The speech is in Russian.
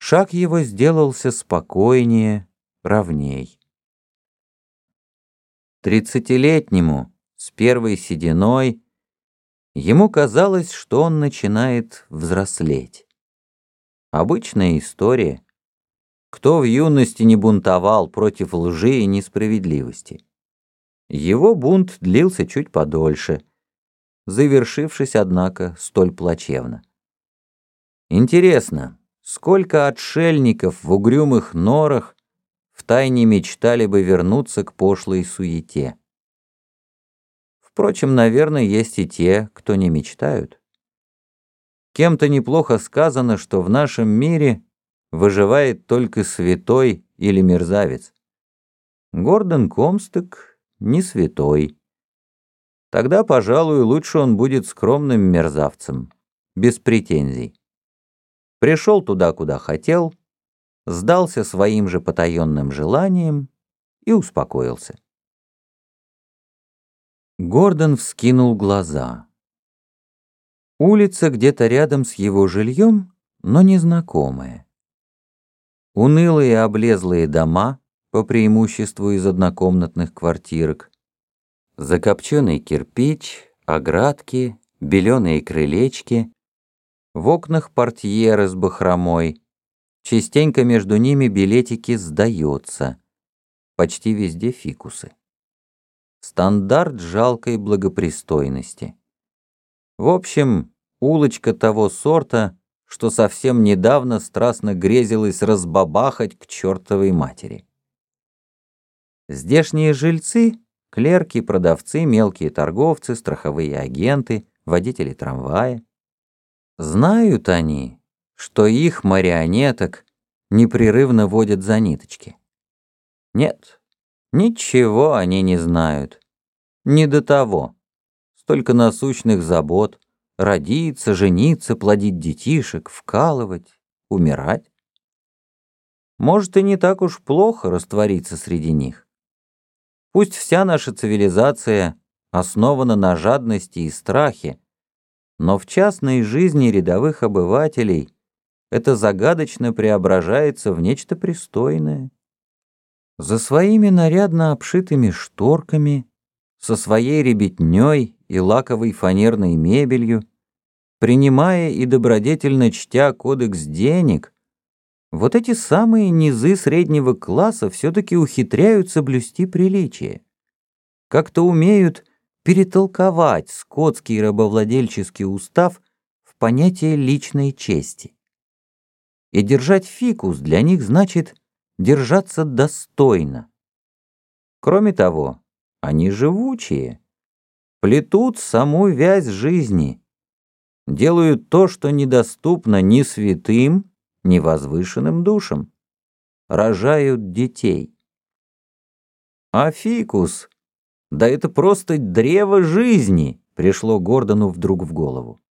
Шаг его сделался спокойнее, ровней. 30-летнему, с первой сединой, ему казалось, что он начинает взрослеть. Обычная история. Кто в юности не бунтовал против лжи и несправедливости? Его бунт длился чуть подольше, завершившись, однако, столь плачевно. Интересно, сколько отшельников в угрюмых норах втайне мечтали бы вернуться к пошлой суете? Впрочем, наверное, есть и те, кто не мечтают. Кем-то неплохо сказано, что в нашем мире выживает только святой или мерзавец. Гордон Комсток не святой. Тогда, пожалуй, лучше он будет скромным мерзавцем, без претензий. Пришел туда, куда хотел, сдался своим же потаенным желаниям и успокоился. Гордон вскинул глаза. Улица где-то рядом с его жильем, но незнакомая. Унылые облезлые дома, по преимуществу из однокомнатных квартирок, закопченный кирпич, оградки, беленые крылечки, в окнах портьеры с бахромой, частенько между ними билетики «Сдается», почти везде фикусы. Стандарт жалкой благопристойности. В общем, улочка того сорта, что совсем недавно страстно грезилось разбабахать к чертовой матери. Здешние жильцы — клерки, продавцы, мелкие торговцы, страховые агенты, водители трамвая. Знают они, что их марионеток непрерывно водят за ниточки. Нет, ничего они не знают. Не до того. Столько насущных забот. Родиться, жениться, плодить детишек, вкалывать, умирать. Может, и не так уж плохо раствориться среди них. Пусть вся наша цивилизация основана на жадности и страхе, но в частной жизни рядовых обывателей это загадочно преображается в нечто пристойное. За своими нарядно обшитыми шторками, со своей ребятней и лаковой фанерной мебелью, принимая и добродетельно чтя кодекс денег, вот эти самые низы среднего класса все-таки ухитряются блюсти приличие. Как-то умеют перетолковать скотский рабовладельческий устав в понятие личной чести. И держать фикус для них значит держаться достойно. Кроме того, они живучие, плетут саму вязь жизни, делают то, что недоступно ни святым, ни возвышенным душам, рожают детей. А фикус, да это просто древо жизни, пришло Гордону вдруг в голову.